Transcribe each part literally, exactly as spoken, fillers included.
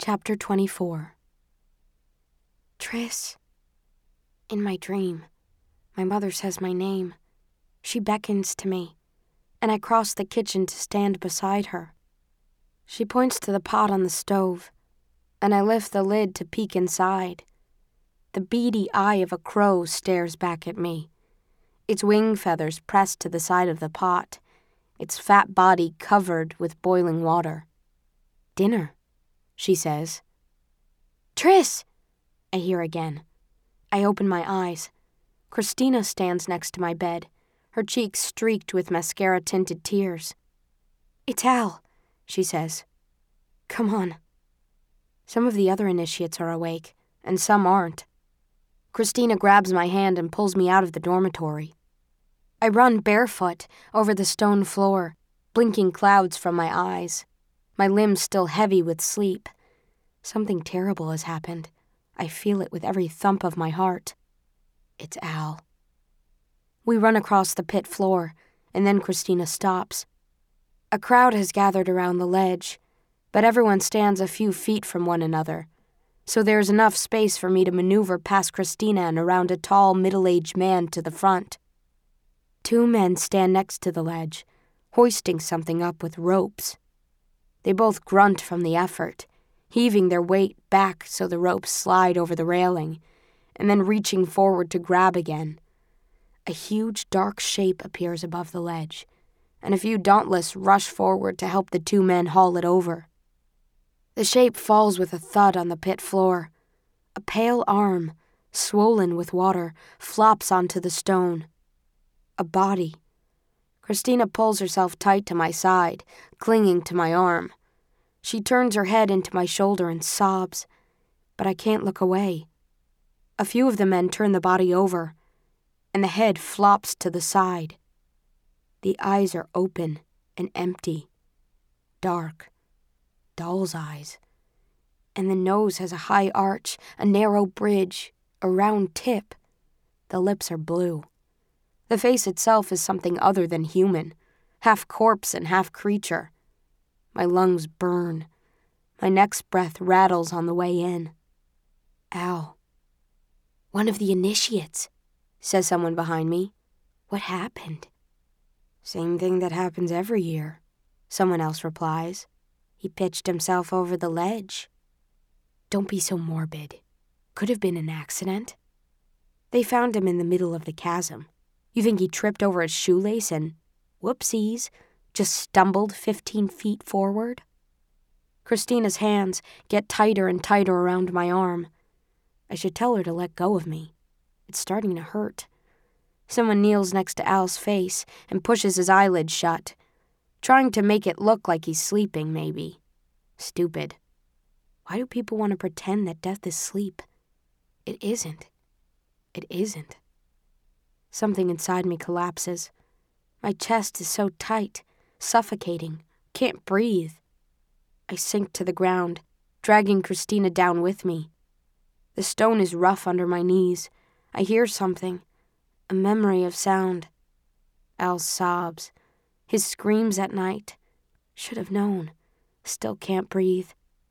Chapter twenty-four. Tris. In my dream, my mother says my name. She beckons to me, and I cross the kitchen to stand beside her. She points to the pot on the stove, and I lift the lid to peek inside. The beady eye of a crow stares back at me, its wing feathers pressed to the side of the pot, its fat body covered with boiling water. Dinner, she says. Tris, I hear again. I open my eyes. Christina stands next to my bed, her cheeks streaked with mascara-tinted tears. It's Al, she says. Come on. Some of the other initiates are awake, and some aren't. Christina grabs my hand and pulls me out of the dormitory. I run barefoot over the stone floor, blinking clouds from my eyes, my limbs still heavy with sleep. Something terrible has happened. I feel it with every thump of my heart. It's Al. We run across the pit floor, and then Christina stops. A crowd has gathered around the ledge, but everyone stands a few feet from one another, so there's enough space for me to maneuver past Christina and around a tall, middle-aged man to the front. Two men stand next to the ledge, hoisting something up with ropes. They both grunt from the effort, heaving their weight back so the ropes slide over the railing, and then reaching forward to grab again. A huge dark shape appears above the ledge, and a few dauntless rush forward to help the two men haul it over. The shape falls with a thud on the pit floor. A pale arm, swollen with water, flops onto the stone. A body. Christina pulls herself tight to my side, clinging to my arm. She turns her head into my shoulder and sobs, but I can't look away. A few of the men turn the body over, and the head flops to the side. The eyes are open and empty, dark, doll's eyes, and the nose has a high arch, a narrow bridge, a round tip. The lips are blue. The face itself is something other than human, half corpse and half creature. My lungs burn. My next breath rattles on the way in. Al. One of the initiates, says someone behind me. What happened? Same thing that happens every year, someone else replies. He pitched himself over the ledge. Don't be so morbid. Could have been an accident. They found him in the middle of the chasm. You think he tripped over a shoelace and, whoopsies, just stumbled fifteen feet forward? Christina's hands get tighter and tighter around my arm. I should tell her to let go of me. It's starting to hurt. Someone kneels next to Al's face and pushes his eyelids shut, trying to make it look like he's sleeping, maybe. Stupid. Why do people want to pretend that death is sleep? It isn't. It isn't. Something inside me collapses. My chest is so tight, suffocating, can't breathe. I sink to the ground, dragging Christina down with me. The stone is rough under my knees. I hear something, a memory of sound. Al sobs, his screams at night. Should have known. Still can't breathe.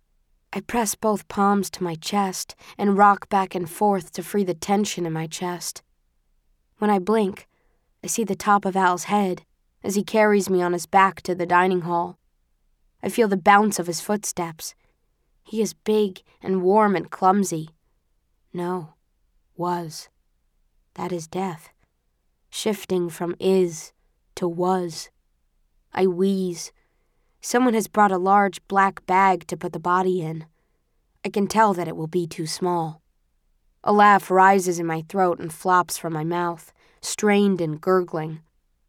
I press both palms to my chest and rock back and forth to free the tension in my chest. When I blink, I see the top of Al's head as he carries me on his back to the dining hall. I feel the bounce of his footsteps. He is big and warm and clumsy. No, was. That is death, shifting from is to was. I wheeze. Someone has brought a large black bag to put the body in. I can tell that it will be too small. A laugh rises in my throat and flops from my mouth, strained and gurgling.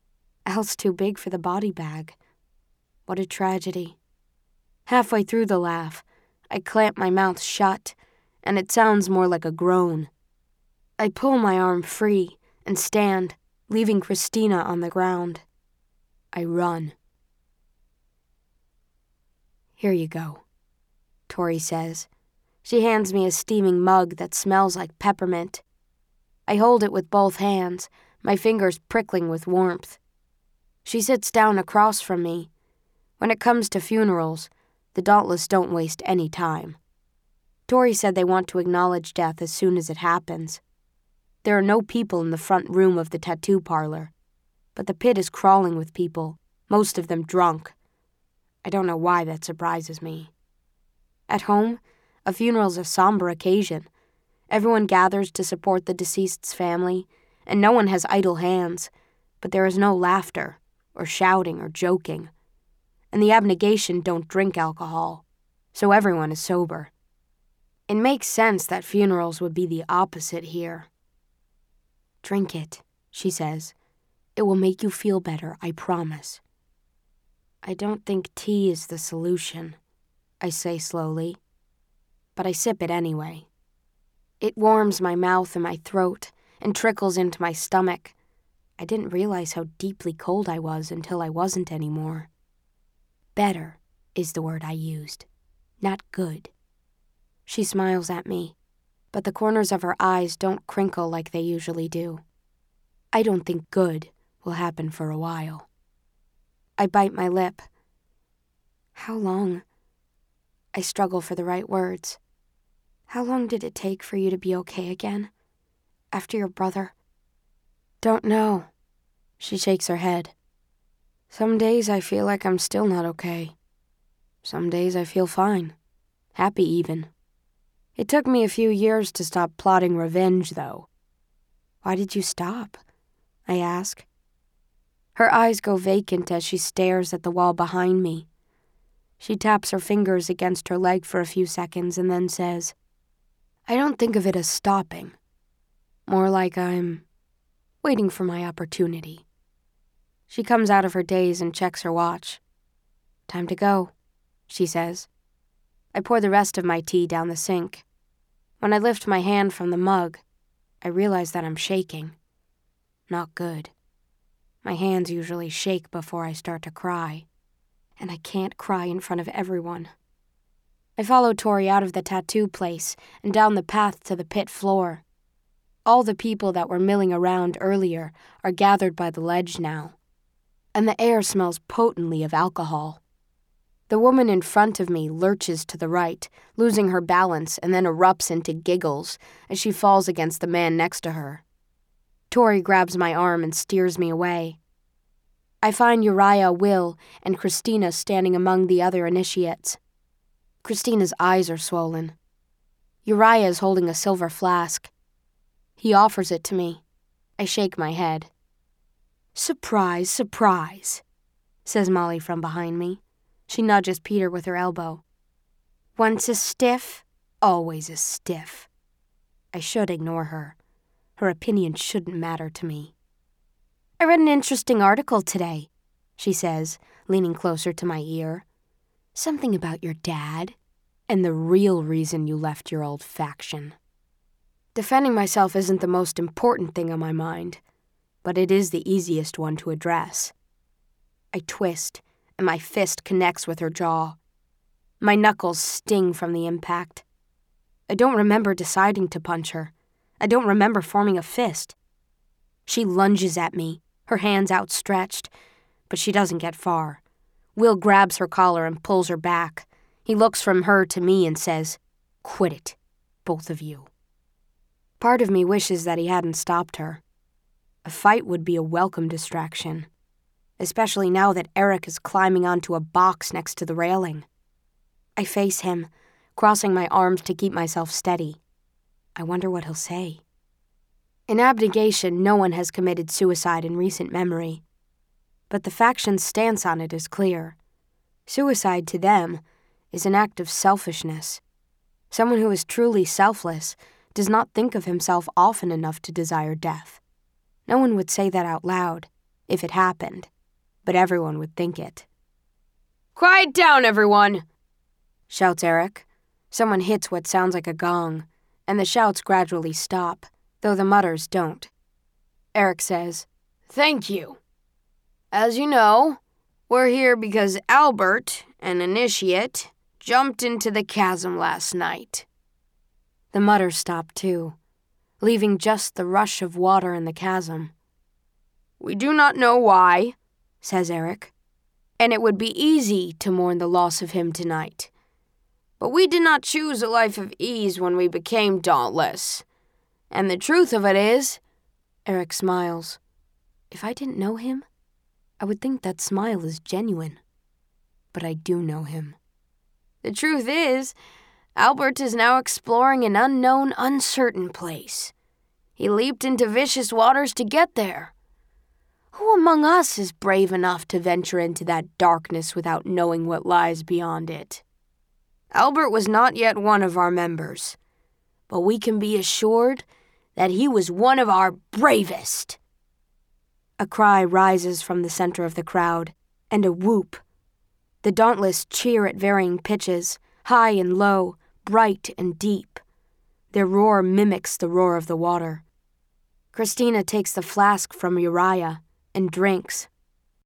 Al's too big for the body bag. What a tragedy. Halfway through the laugh, I clamp my mouth shut, and it sounds more like a groan. I pull my arm free and stand, leaving Christina on the ground. I run. Here you go, Tori says. She hands me a steaming mug that smells like peppermint. I hold it with both hands, my fingers prickling with warmth. She sits down across from me. When it comes to funerals, the Dauntless don't waste any time. Tori said they want to acknowledge death as soon as it happens. There are no people in the front room of the tattoo parlor, but the pit is crawling with people, most of them drunk. I don't know why that surprises me. At home, a funeral's a somber occasion. Everyone gathers to support the deceased's family, and no one has idle hands, but there is no laughter, or shouting, or joking. And the abnegation don't drink alcohol, so everyone is sober. It makes sense that funerals would be the opposite here. "Drink it," she says. "It will make you feel better, I promise." "I don't think tea is the solution," I say slowly, but I sip it anyway. It warms my mouth and my throat and trickles into my stomach. I didn't realize how deeply cold I was until I wasn't anymore. Better is the word I used, not good. She smiles at me, but the corners of her eyes don't crinkle like they usually do. I don't think good will happen for a while. I bite my lip. How long? I struggle for the right words. How long did it take for you to be okay again? After your brother? Don't know. She shakes her head. Some days I feel like I'm still not okay. Some days I feel fine. Happy even. It took me a few years to stop plotting revenge, though. Why did you stop? I ask. Her eyes go vacant as she stares at the wall behind me. She taps her fingers against her leg for a few seconds and then says, I don't think of it as stopping. More like I'm waiting for my opportunity. She comes out of her daze and checks her watch. Time to go, she says. I pour the rest of my tea down the sink. When I lift my hand from the mug, I realize that I'm shaking. Not good. My hands usually shake before I start to cry, and I can't cry in front of everyone. I follow Tori out of the tattoo place and down the path to the pit floor. All the people that were milling around earlier are gathered by the ledge now, and the air smells potently of alcohol. The woman in front of me lurches to the right, losing her balance, and then erupts into giggles as she falls against the man next to her. Tori grabs my arm and steers me away. I find Uriah, Will, and Christina standing among the other initiates. Christina's eyes are swollen. Uriah is holding a silver flask. He offers it to me. I shake my head. Surprise, surprise, says Molly from behind me. She nudges Peter with her elbow. Once a stiff, always a stiff. I should ignore her. Her opinion shouldn't matter to me. I read an interesting article today, she says, leaning closer to my ear. Something about your dad, and the real reason you left your old faction. Defending myself isn't the most important thing on my mind, but it is the easiest one to address. I twist, and my fist connects with her jaw. My knuckles sting from the impact. I don't remember deciding to punch her. I don't remember forming a fist. She lunges at me, her hands outstretched, but she doesn't get far. Will grabs her collar and pulls her back. He looks from her to me and says, Quit it, both of you. Part of me wishes that he hadn't stopped her. A fight would be a welcome distraction, especially now that Eric is climbing onto a box next to the railing. I face him, crossing my arms to keep myself steady. I wonder what he'll say. In abnegation, no one has committed suicide in recent memory, but the faction's stance on it is clear. Suicide to them is an act of selfishness. Someone who is truly selfless does not think of himself often enough to desire death. No one would say that out loud, if it happened, but everyone would think it. Quiet down, everyone, shouts Eric. Someone hits what sounds like a gong, and the shouts gradually stop, though the mutters don't. Eric says, Thank you. As you know, we're here because Albert, an initiate, jumped into the chasm last night. The mutters stop too, leaving just the rush of water in the chasm. We do not know why, says Eric, and it would be easy to mourn the loss of him tonight. But we did not choose a life of ease when we became dauntless. And the truth of it is," Eric smiles. If I didn't know him, I would think that smile is genuine. But I do know him. "The truth is, Albert is now exploring an unknown, uncertain place. He leaped into vicious waters to get there. Who among us is brave enough to venture into that darkness without knowing what lies beyond it? Albert was not yet one of our members, but we can be assured that he was one of our bravest." A cry rises from the center of the crowd, and a whoop. The Dauntless cheer at varying pitches, high and low, bright and deep. Their roar mimics the roar of the water. Christina takes the flask from Uriah and drinks.